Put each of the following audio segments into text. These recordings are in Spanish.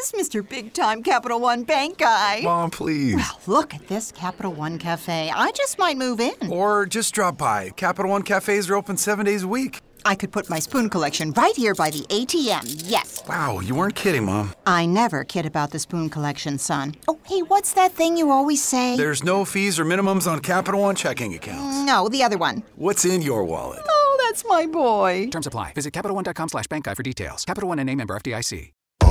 is Mr. Big Time Capital One Bank guy. Mom, please. Well, look at this Capital One Cafe. I just might move in. Or just drop by. Capital One cafes are open 7 days a week. I could put my spoon collection right here by the ATM, yes. Wow, you weren't kidding, Mom. I never kid about the spoon collection, son. Oh, hey, what's that thing you always say? There's no fees or minimums on Capital One checking accounts. No, the other one. What's in your wallet? Oh, that's my boy. Terms apply. Visit CapitalOne.com/bankguy for details. Capital One N.A. member FDIC.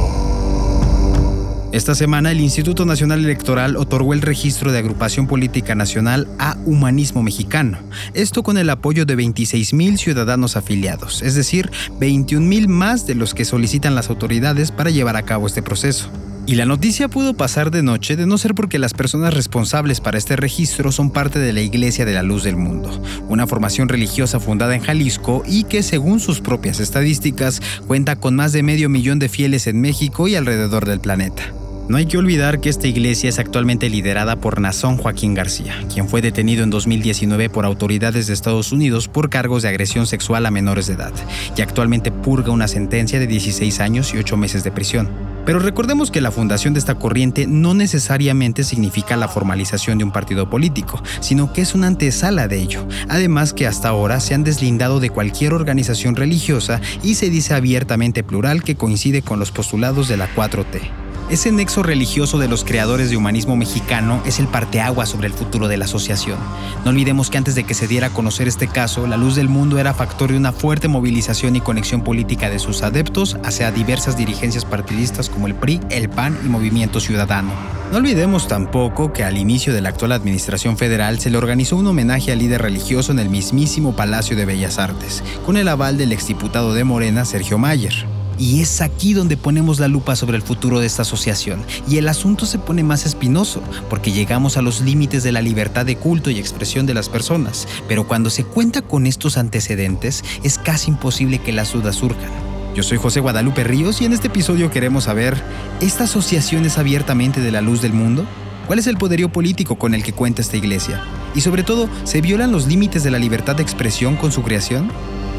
Esta semana, el Instituto Nacional Electoral otorgó el registro de agrupación política nacional a Humanismo Mexicano. Esto con el apoyo de 26,000 ciudadanos afiliados, es decir, 21,000 más de los que solicitan las autoridades para llevar a cabo este proceso. Y la noticia pudo pasar de noche de no ser porque las personas responsables para este registro son parte de la Iglesia de la Luz del Mundo, una formación religiosa fundada en Jalisco y que, según sus propias estadísticas, cuenta con más de 500,000 de fieles en México y alrededor del planeta. No hay que olvidar que esta iglesia es actualmente liderada por Nazón Joaquín García, quien fue detenido en 2019 por autoridades de Estados Unidos por cargos de agresión sexual a menores de edad, y actualmente purga una sentencia de 16 años y 8 meses de prisión. Pero recordemos que la fundación de esta corriente no necesariamente significa la formalización de un partido político, sino que es una antesala de ello. Además que hasta ahora se han deslindado de cualquier organización religiosa y se dice abiertamente plural que coincide con los postulados de la 4T. Ese nexo religioso de los creadores de Humanismo Mexicano es el parteaguas sobre el futuro de la asociación. No olvidemos que antes de que se diera a conocer este caso, la Luz del Mundo era factor de una fuerte movilización y conexión política de sus adeptos hacia diversas dirigencias partidistas como el PRI, el PAN y Movimiento Ciudadano. No olvidemos tampoco que al inicio de la actual administración federal se le organizó un homenaje al líder religioso en el mismísimo Palacio de Bellas Artes, con el aval del exdiputado de Morena, Sergio Mayer. Y es aquí donde ponemos la lupa sobre el futuro de esta asociación, y el asunto se pone más espinoso, porque llegamos a los límites de la libertad de culto y expresión de las personas, pero cuando se cuenta con estos antecedentes, es casi imposible que las dudas surjan. Yo soy José Guadalupe Ríos y en este episodio queremos saber, ¿esta asociación es abiertamente de la Luz del Mundo? ¿Cuál es el poderío político con el que cuenta esta iglesia? Y sobre todo, ¿se violan los límites de la libertad de expresión con su creación?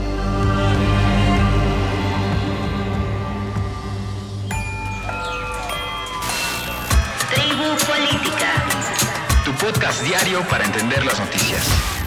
Podcast diario para entender las noticias.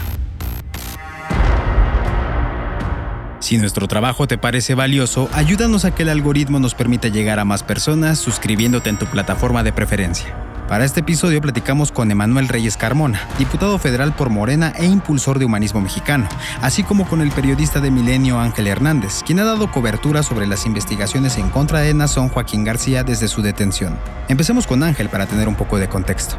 Si nuestro trabajo te parece valioso, ayúdanos a que el algoritmo nos permita llegar a más personas suscribiéndote en tu plataforma de preferencia. Para este episodio platicamos con Emanuel Reyes Carmona, diputado federal por Morena e impulsor de Humanismo Mexicano, así como con el periodista de Milenio Ángel Hernández, quien ha dado cobertura sobre las investigaciones en contra de Nazón Joaquín García desde su detención. Empecemos con Ángel para tener un poco de contexto.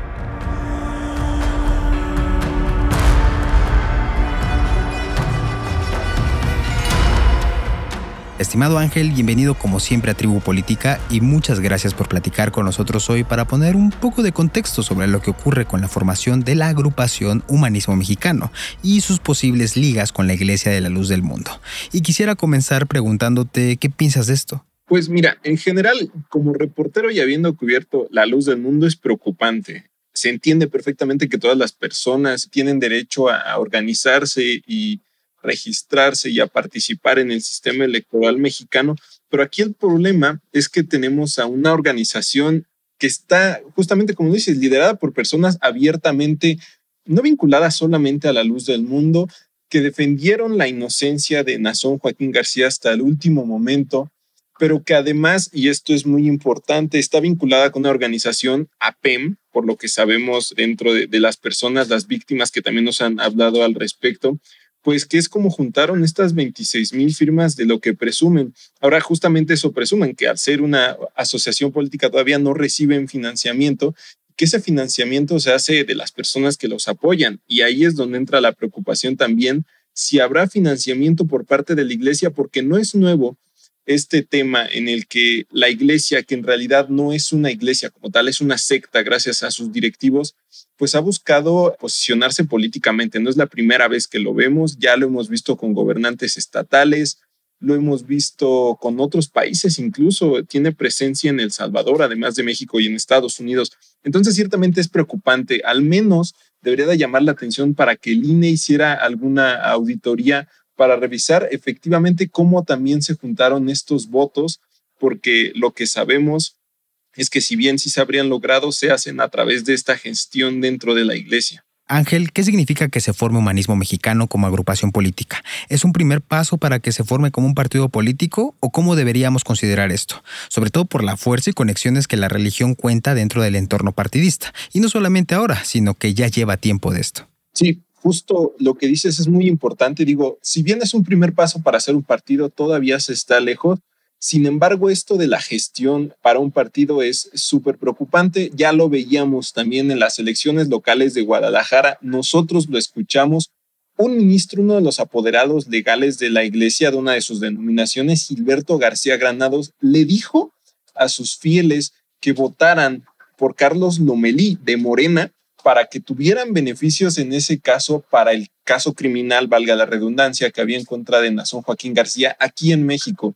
Estimado Ángel, bienvenido como siempre a Tribu Política y muchas gracias por platicar con nosotros hoy para poner un poco de contexto sobre lo que ocurre con la formación de la agrupación Humanismo Mexicano y sus posibles ligas con la Iglesia de la Luz del Mundo. Y quisiera comenzar preguntándote, ¿qué piensas de esto? Pues mira, en general, como reportero y habiendo cubierto la Luz del Mundo es preocupante. Se entiende perfectamente que todas las personas tienen derecho a organizarse y registrarse y a participar en el sistema electoral mexicano, pero aquí el problema es que tenemos a una organización que está justamente, como dices, liderada por personas abiertamente, no vinculadas solamente a la Luz del Mundo, que defendieron la inocencia de Nazón Joaquín García hasta el último momento, pero que además, y esto es muy importante, está vinculada con una organización APEM, por lo que sabemos dentro de las personas, las víctimas que también nos han hablado al respecto, pues que es como juntaron estas 26,000 firmas de lo que presumen. Ahora justamente eso presumen, que al ser una asociación política todavía no reciben financiamiento, que ese financiamiento se hace de las personas que los apoyan. Y ahí es donde entra la preocupación también, si habrá financiamiento por parte de la iglesia, porque no es nuevo este tema en el que la iglesia, que en realidad no es una iglesia como tal, es una secta gracias a sus directivos, pues ha buscado posicionarse políticamente. No es la primera vez que lo vemos, ya lo hemos visto con gobernantes estatales, lo hemos visto con otros países, incluso tiene presencia en El Salvador, además de México y en Estados Unidos. Entonces ciertamente es preocupante, al menos debería de llamar la atención para que el INE hiciera alguna auditoría para revisar efectivamente cómo también se juntaron estos votos, porque lo que sabemos es que si bien sí se habrían logrado, se hacen a través de esta gestión dentro de la iglesia. Ángel, ¿qué significa que se forme Humanismo Mexicano como agrupación política? ¿Es un primer paso para que se forme como un partido político o cómo deberíamos considerar esto? Sobre todo por la fuerza y conexiones que la religión cuenta dentro del entorno partidista. Y no solamente ahora, sino que ya lleva tiempo de esto. Sí, justo lo que dices es muy importante. Digo, si bien es un primer paso para hacer un partido, todavía se está lejos. Sin embargo, esto de la gestión para un partido es súper preocupante. Ya lo veíamos también en las elecciones locales de Guadalajara. Nosotros lo escuchamos. Un ministro, uno de los apoderados legales de la iglesia de una de sus denominaciones, Gilberto García Granados, le dijo a sus fieles que votaran por Carlos Lomelí de Morena para que tuvieran beneficios en ese caso para el caso criminal, valga la redundancia, que había en contra de Nazón Joaquín García aquí en México.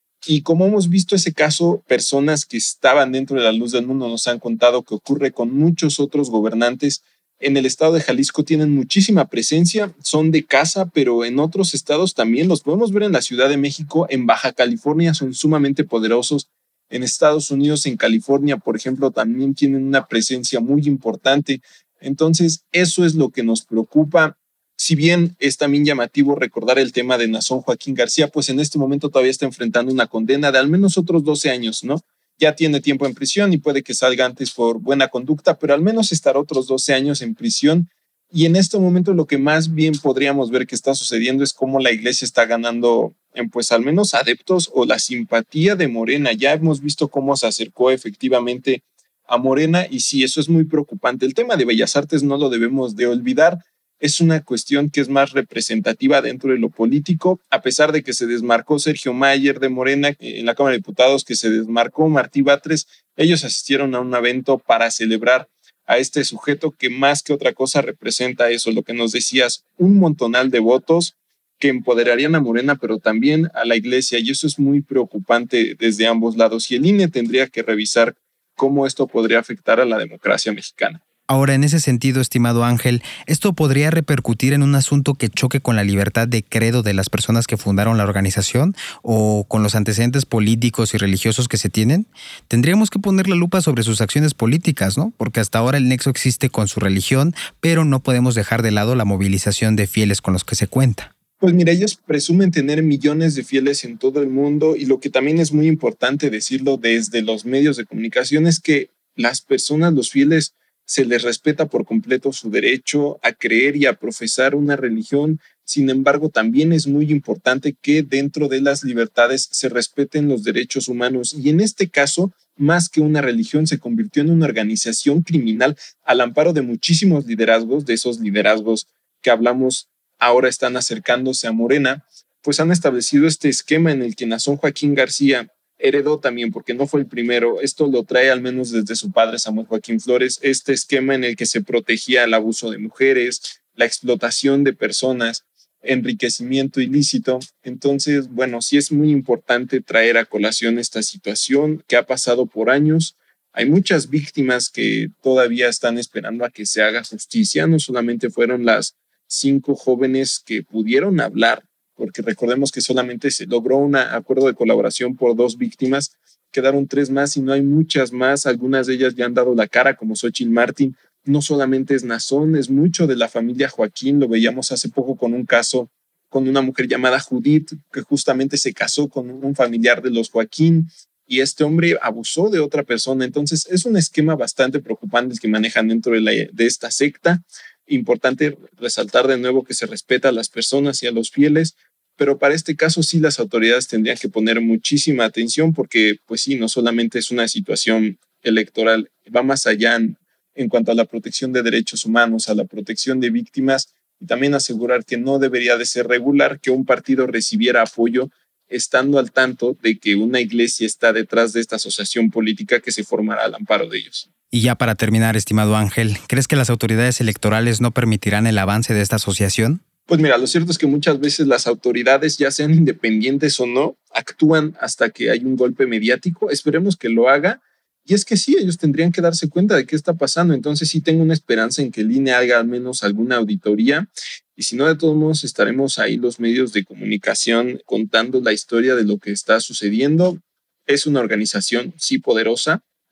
Y como hemos visto ese caso, personas que estaban dentro de la luz del mundo nos han contado que ocurre con muchos otros gobernantes. En el estado de Jalisco tienen muchísima presencia, son de casa, pero en otros estados también los podemos ver en la Ciudad de México, en Baja California son sumamente poderosos. En Estados Unidos, en California, por ejemplo, también tienen una presencia muy importante. Entonces, eso es lo que nos preocupa. Si bien es también llamativo recordar el tema de Nazón Joaquín García, pues en este momento todavía está enfrentando una condena de al menos otros 12 años, ¿no? Ya tiene tiempo en prisión y puede que salga antes por buena conducta, pero al menos estará otros 12 años en prisión. Y en este momento lo que más bien podríamos ver que está sucediendo es cómo la iglesia está ganando, pues al menos adeptos o la simpatía de Morena. Ya hemos visto cómo se acercó efectivamente a Morena y sí, eso es muy preocupante. El tema de Bellas Artes no lo debemos de olvidar. Es una cuestión que es más representativa dentro de lo político, a pesar de que se desmarcó Sergio Mayer de Morena en la Cámara de Diputados, que se desmarcó Martí Batres. Ellos asistieron a un evento para celebrar a este sujeto que más que otra cosa representa eso, lo que nos decías, un montonal de votos que empoderarían a Morena, pero también a la iglesia, y eso es muy preocupante desde ambos lados. Y el INE tendría que revisar cómo esto podría afectar a la democracia mexicana. Ahora, en ese sentido, estimado Ángel, ¿esto podría repercutir en un asunto que choque con la libertad de credo de las personas que fundaron la organización o con los antecedentes políticos y religiosos que se tienen? Tendríamos que poner la lupa sobre sus acciones políticas, ¿no? Porque hasta ahora el nexo existe con su religión, pero no podemos dejar de lado la movilización de fieles con los que se cuenta. Pues mira, ellos presumen tener millones de fieles en todo el mundo y lo que también es muy importante decirlo desde los medios de comunicación es que las personas, los fieles, se les respeta por completo su derecho a creer y a profesar una religión. Sin embargo, también es muy importante que dentro de las libertades se respeten los derechos humanos. Y en este caso, más que una religión, se convirtió en una organización criminal al amparo de muchísimos liderazgos, de esos liderazgos que hablamos ahora están acercándose a Morena, pues han establecido este esquema en el que Nazón Joaquín García heredó también, porque no fue el primero, esto lo trae al menos desde su padre Samuel Joaquín Flores, este esquema en el que se protegía el abuso de mujeres, la explotación de personas, enriquecimiento ilícito. Entonces, bueno, sí es muy importante traer a colación esta situación que ha pasado por años. Hay muchas víctimas que todavía están esperando a que se haga justicia, no solamente fueron las 5 jóvenes que pudieron hablar, porque recordemos que solamente se logró un acuerdo de colaboración por 2 víctimas, quedaron 3 más y no hay muchas más, algunas de ellas ya han dado la cara, como Xóchitl Martín. No solamente es Nazón, es mucho de la familia Joaquín, lo veíamos hace poco con un caso con una mujer llamada Judith, que justamente se casó con un familiar de los Joaquín, y este hombre abusó de otra persona. Entonces es un esquema bastante preocupante el que manejan dentro de esta secta. Importante resaltar de nuevo que se respeta a las personas y a los fieles, pero para este caso sí las autoridades tendrían que poner muchísima atención porque pues sí, no solamente es una situación electoral, va más allá en cuanto a la protección de derechos humanos, a la protección de víctimas y también asegurar que no debería de ser regular que un partido recibiera apoyo estando al tanto de que una iglesia está detrás de esta asociación política que se formará al amparo de ellos. Y ya para terminar, estimado Ángel, ¿crees que las autoridades electorales no permitirán el avance de esta asociación? Pues mira, lo cierto es que muchas veces las autoridades, ya sean independientes o no, actúan hasta que hay un golpe mediático. Esperemos que lo haga. Y es que sí, ellos tendrían que darse cuenta de qué está pasando. Entonces sí tengo una esperanza en que el INE haga al menos alguna auditoría. Y si no, de todos modos estaremos ahí los medios de comunicación contando la historia de lo que está sucediendo. Es una organización, sí, poderosa,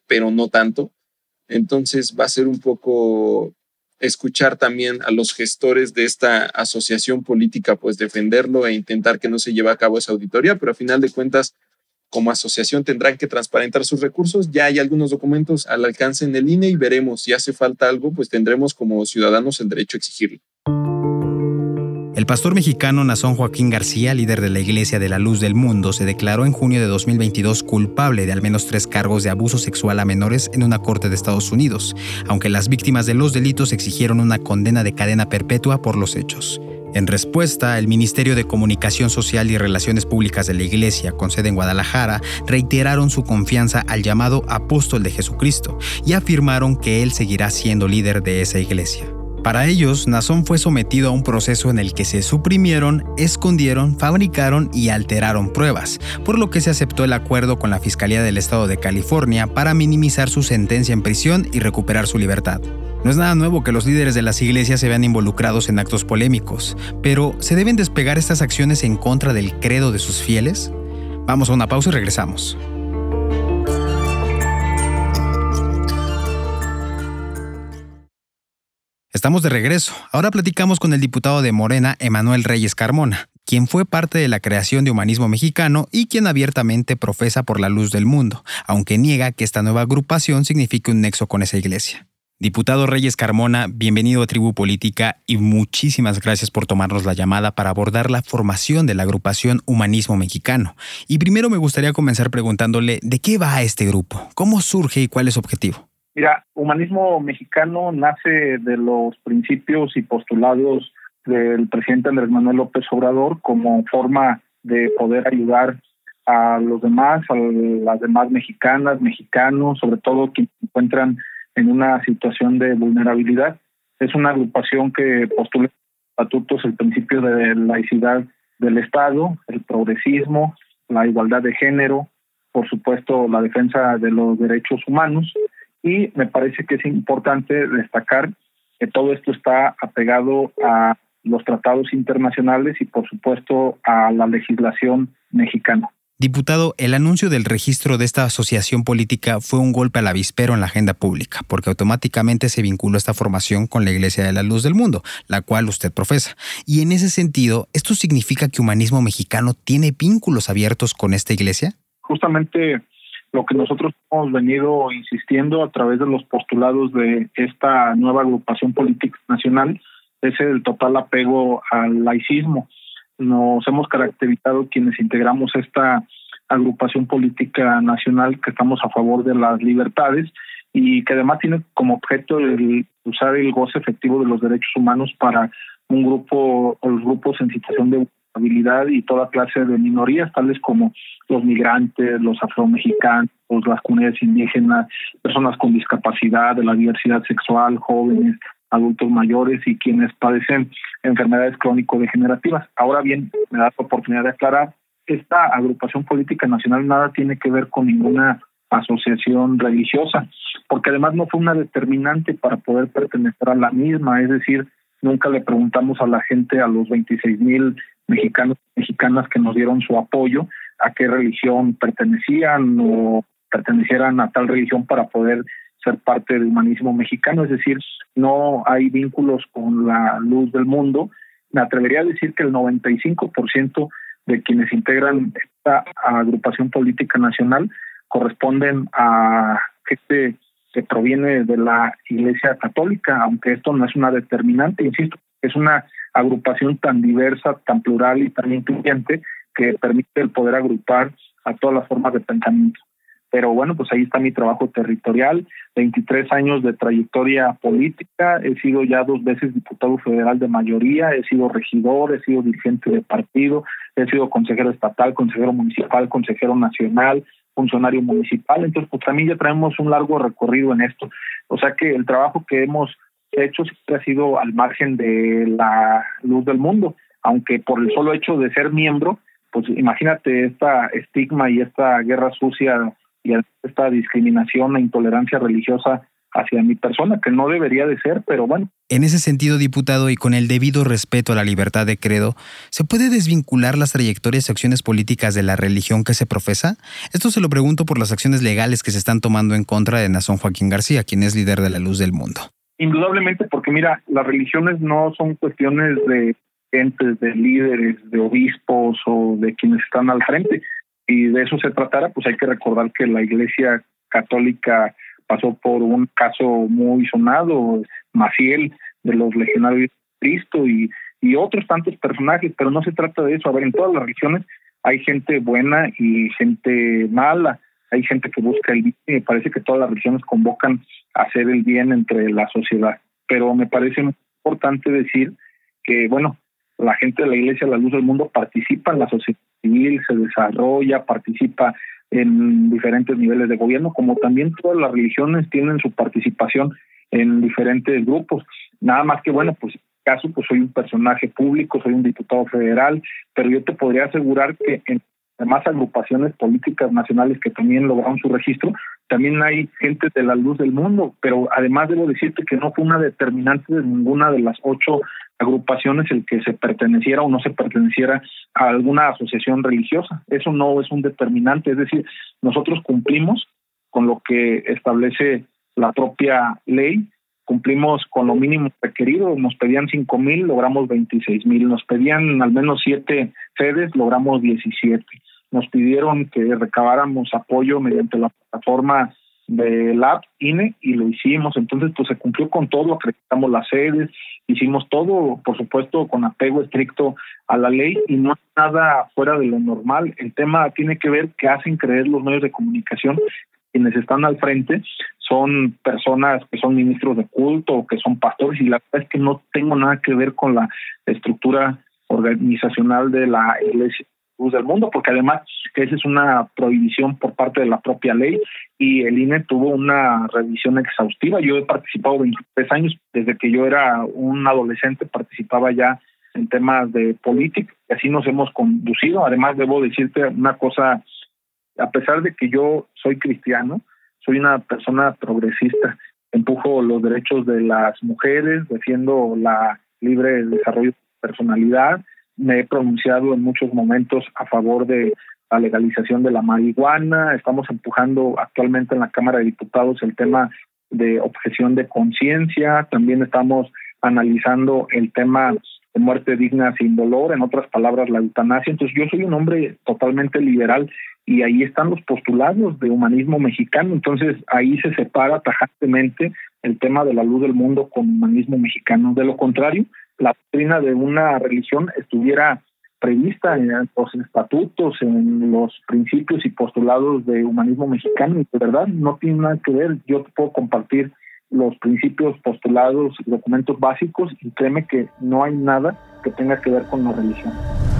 pero no tanto. Entonces va a ser un poco escuchar también a los gestores de esta asociación política, pues defenderlo e intentar que no se lleve a cabo esa auditoría, pero a final de cuentas, como asociación tendrán que transparentar sus recursos. Ya hay algunos documentos al alcance en el INE y veremos si hace falta algo, pues tendremos como ciudadanos el derecho a exigirlo. El pastor mexicano Nazón Joaquín García, líder de la Iglesia de la Luz del Mundo, se declaró en junio de 2022 culpable de al menos 3 cargos de abuso sexual a menores en una corte de Estados Unidos, aunque las víctimas de los delitos exigieron una condena de cadena perpetua por los hechos. En respuesta, el Ministerio de Comunicación Social y Relaciones Públicas de la Iglesia, con sede en Guadalajara, reiteraron su confianza al llamado Apóstol de Jesucristo y afirmaron que él seguirá siendo líder de esa iglesia. Para ellos, Nazón fue sometido a un proceso en el que se suprimieron, escondieron, fabricaron y alteraron pruebas, por lo que se aceptó el acuerdo con la Fiscalía del Estado de California para minimizar su sentencia en prisión y recuperar su libertad. No es nada nuevo que los líderes de las iglesias se vean involucrados en actos polémicos, pero ¿se deben despegar estas acciones en contra del credo de sus fieles? Vamos a una pausa y regresamos. Estamos de regreso. Ahora platicamos con el diputado de Morena, Emanuel Reyes Carmona, quien fue parte de la creación de Humanismo Mexicano y quien abiertamente profesa por la luz del mundo, aunque niega que esta nueva agrupación signifique un nexo con esa iglesia. Diputado Reyes Carmona, bienvenido a Tribu Política y muchísimas gracias por tomarnos la llamada para abordar la formación de la agrupación Humanismo Mexicano. Y primero me gustaría comenzar preguntándole ¿de qué va este grupo? ¿Cómo surge y cuál es su objetivo? Mira, Humanismo Mexicano nace de los principios y postulados del presidente Andrés Manuel López Obrador como forma de poder ayudar a los demás, a las demás mexicanas, mexicanos, sobre todo quienes se encuentran en una situación de vulnerabilidad. Es una agrupación que postula estatutos el principio de laicidad del Estado, el progresismo, la igualdad de género, por supuesto la defensa de los derechos humanos. Y me parece que es importante destacar que todo esto está apegado a los tratados internacionales y, por supuesto, a la legislación mexicana. Diputado, el anuncio del registro de esta asociación política fue un golpe al avispero en la agenda pública, porque automáticamente se vinculó esta formación con la Iglesia de la Luz del Mundo, la cual usted profesa. Y en ese sentido, ¿esto significa que Humanismo Mexicano tiene vínculos abiertos con esta iglesia? Justamente lo que nosotros hemos venido insistiendo a través de los postulados de esta nueva agrupación política nacional es el total apego al laicismo. Nos hemos caracterizado quienes integramos esta agrupación política nacional que estamos a favor de las libertades y que además tiene como objeto el usar el goce efectivo de los derechos humanos para un grupo o los grupos en situación de vulnerabilidad y toda clase de minorías, tales como los migrantes, los afromexicanos, las comunidades indígenas, personas con discapacidad, de la diversidad sexual, jóvenes, adultos mayores y quienes padecen enfermedades crónico-degenerativas. Ahora bien, me da la oportunidad de aclarar, esta agrupación política nacional nada tiene que ver con ninguna asociación religiosa, porque además no fue una determinante para poder pertenecer a la misma, es decir, nunca le preguntamos a la gente, a los 26,000 mexicanos y mexicanas que nos dieron su apoyo, a qué religión pertenecían o pertenecieran a tal religión para poder ser parte del Humanismo Mexicano, es decir, no hay vínculos con la luz del mundo. Me atrevería a decir que el 95% de quienes integran esta agrupación política nacional corresponden a gente que proviene de la Iglesia Católica, aunque esto no es una determinante, insisto, es una agrupación tan diversa, tan plural y tan incluyente que permite el poder agrupar a todas las formas de pensamiento. Pero bueno, pues ahí está mi trabajo territorial, 23 años de trayectoria política, he sido ya 2 veces diputado federal de mayoría, he sido regidor, he sido dirigente de partido, he sido consejero estatal, consejero municipal, consejero nacional, funcionario municipal, entonces pues también ya traemos un largo recorrido en esto. O sea que el trabajo que hemos hecho siempre ha sido al margen de la luz del mundo, aunque por el solo hecho de ser miembro, pues imagínate esta estigma y esta guerra sucia y esta discriminación e intolerancia religiosa hacia mi persona, que no debería de ser, pero bueno. En ese sentido, diputado, y con el debido respeto a la libertad de credo, ¿se puede desvincular las trayectorias y acciones políticas de la religión que se profesa? Esto se lo pregunto por las acciones legales que se están tomando en contra de Nazón Joaquín García, quien es líder de la Luz del Mundo. Indudablemente, porque mira, las religiones no son cuestiones de gentes, de líderes, de obispos o de quienes están al frente. Y de eso se tratara, pues hay que recordar que la Iglesia Católica pasó por un caso muy sonado, Maciel, de los legionarios de Cristo y otros tantos personajes, pero no se trata de eso. A ver, en todas las religiones hay gente buena y gente mala, hay gente que busca el bien, y me parece que todas las religiones convocan a hacer el bien entre la sociedad. Pero me parece muy importante decir que, bueno, la gente de la Iglesia La Luz del Mundo participa en la sociedad civil, se desarrolla, participa en diferentes niveles de gobierno, como también todas las religiones tienen su participación en diferentes grupos. Nada más que, bueno, pues en mi caso, pues soy un personaje público, soy un diputado federal, pero yo te podría asegurar que en demás agrupaciones políticas nacionales que también lograron su registro, también hay gente de La Luz del Mundo, pero además debo decirte que no fue una determinante de ninguna de las 8 agrupaciones el que se perteneciera o no se perteneciera a alguna asociación religiosa. Eso no es un determinante, es decir, nosotros cumplimos con lo que establece la propia ley, cumplimos con lo mínimo requerido, nos pedían 5,000, logramos 26,000, nos pedían al menos 7 sedes, logramos 17. Nos pidieron que recabáramos apoyo mediante la plataforma del app INE y lo hicimos. Entonces, pues se cumplió con todo, acreditamos las sedes, hicimos todo, por supuesto, con apego estricto a la ley y no es nada fuera de lo normal. El tema tiene que ver que hacen creer los medios de comunicación, quienes están al frente son personas que son ministros de culto o que son pastores, y la verdad es que no tengo nada que ver con la estructura organizacional de la Iglesia Luz del Mundo, porque además esa es una prohibición por parte de la propia ley y el INE tuvo una revisión exhaustiva. Yo he participado 23 años, desde que yo era un adolescente participaba ya en temas de política y así nos hemos conducido. Además, debo decirte una cosa, a pesar de que yo soy cristiano, soy una persona progresista, empujo los derechos de las mujeres, defiendo la libre desarrollo de personalidad, me he pronunciado en muchos momentos a favor de la legalización de la marihuana, estamos empujando actualmente en la Cámara de Diputados el tema de objeción de conciencia, también estamos analizando el tema de muerte digna sin dolor, en otras palabras la eutanasia. Entonces yo soy un hombre totalmente liberal y ahí están los postulados de humanismo mexicano. Entonces ahí se separa tajantemente el tema de La Luz del Mundo con humanismo mexicano. De lo contrario, la doctrina de una religión estuviera prevista en los estatutos, en los principios y postulados de humanismo mexicano, y de verdad no tiene nada que ver. Yo te puedo compartir los principios, postulados, documentos básicos, y créeme que no hay nada que tenga que ver con la religión.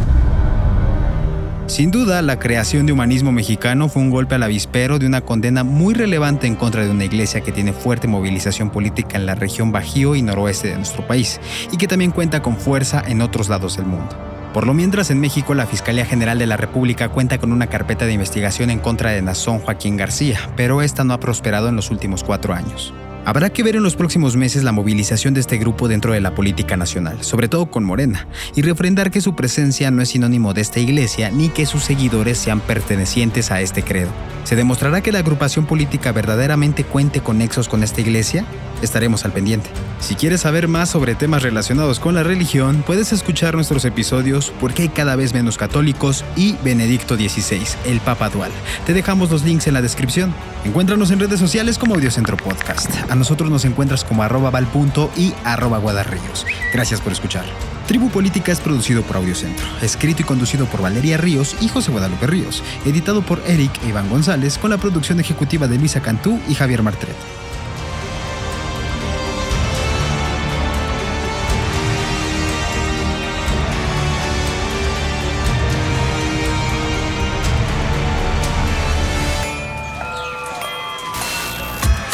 Sin duda, la creación de Humanismo Mexicano fue un golpe al avispero de una condena muy relevante en contra de una iglesia que tiene fuerte movilización política en la región bajío y noroeste de nuestro país, y que también cuenta con fuerza en otros lados del mundo. Por lo mientras, en México, la Fiscalía General de la República cuenta con una carpeta de investigación en contra de Nazón Joaquín García, pero esta no ha prosperado en los últimos 4 años. Habrá que ver en los próximos meses la movilización de este grupo dentro de la política nacional, sobre todo con Morena, y refrendar que su presencia no es sinónimo de esta iglesia ni que sus seguidores sean pertenecientes a este credo. ¿Se demostrará que la agrupación política verdaderamente cuente con nexos con esta iglesia? Estaremos al pendiente. Si quieres saber más sobre temas relacionados con la religión, puedes escuchar nuestros episodios Porque hay cada vez menos católicos y Benedicto XVI, el Papa Dual. Te dejamos los links en la descripción. Encuéntranos en redes sociales como Audiocentro Podcast. A nosotros nos encuentras como @val.punto y @guadarríos. Gracias por escuchar. Tribu Política es producido por Audiocentro, escrito y conducido por Valeria Ríos y José Guadalupe Ríos, editado por Eric e Iván González, con la producción ejecutiva de Luisa Cantú y Javier Martret.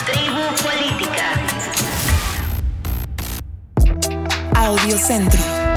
Audiocentro.